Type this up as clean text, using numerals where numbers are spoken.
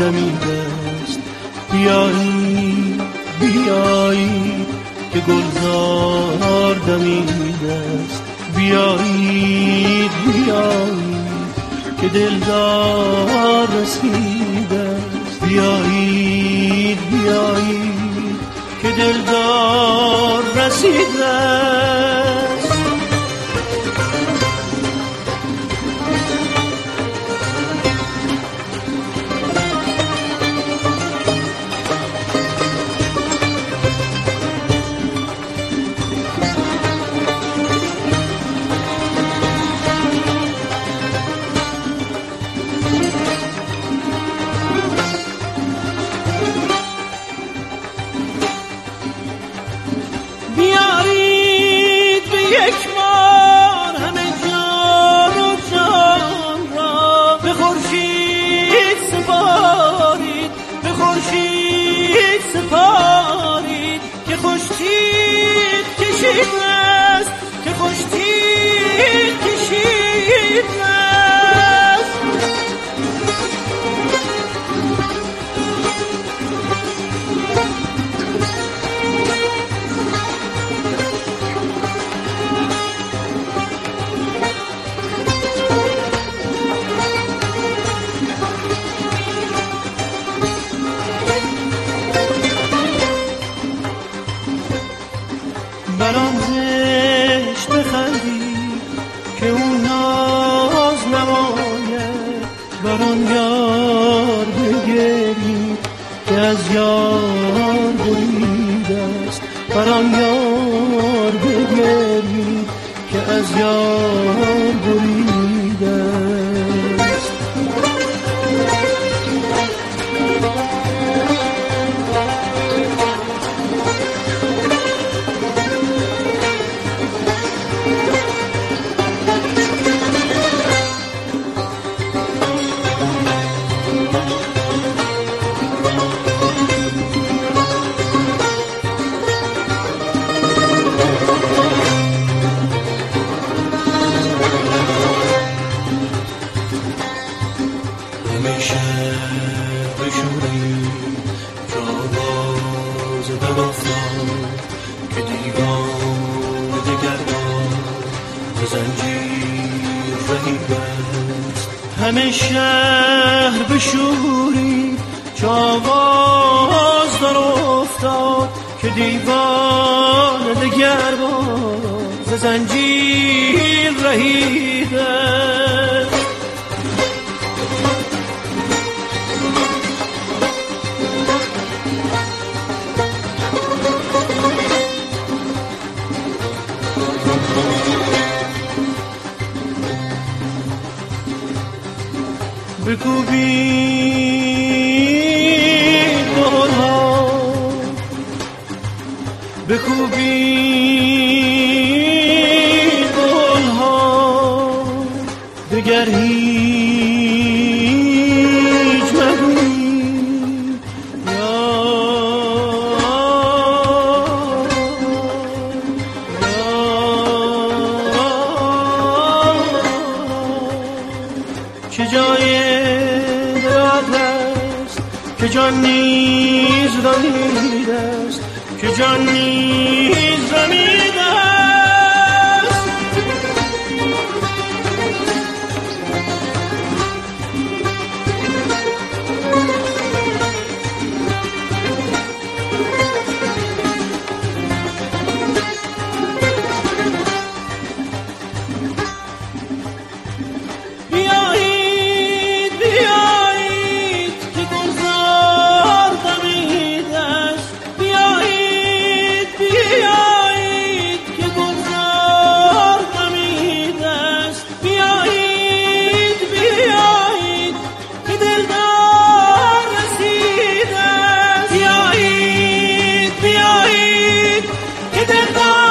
دمیده است. بیایید بیایید که گلزار دمیده است. بیایید بیایید که دلدار رسیده است. بیایید بیایید که دلدار رسیده است. بیارید به یک بار همه جان و جان را به خورشید سپارید، به خورشید سپارید که خورشید کشید است، که خورشید کشید است. برام زشت بخندید که اون ناز نماید، برام یار بگرید که از یار بریده است. برام یار بگرید که از یار بریده است. همیشه بشوری که آواز دل افتاد که دیوان دگر به زنجیر رهیده است. همه شهر بشوری که آواز در افتاد که دیوان دگر به زنجیر رهیده است. بکوبید گلها، بکوبید گلها، دگر هیچ مگویید چه جای درد است که جان نیز رمیده است، که جان نیز رمیده است. بیایید بیایید که گلزار دمیده است. بیایید بیایید که گلزار دمیده است. بیایید بیایید که دلدار رسیده است. بیایید بیایید که دلدار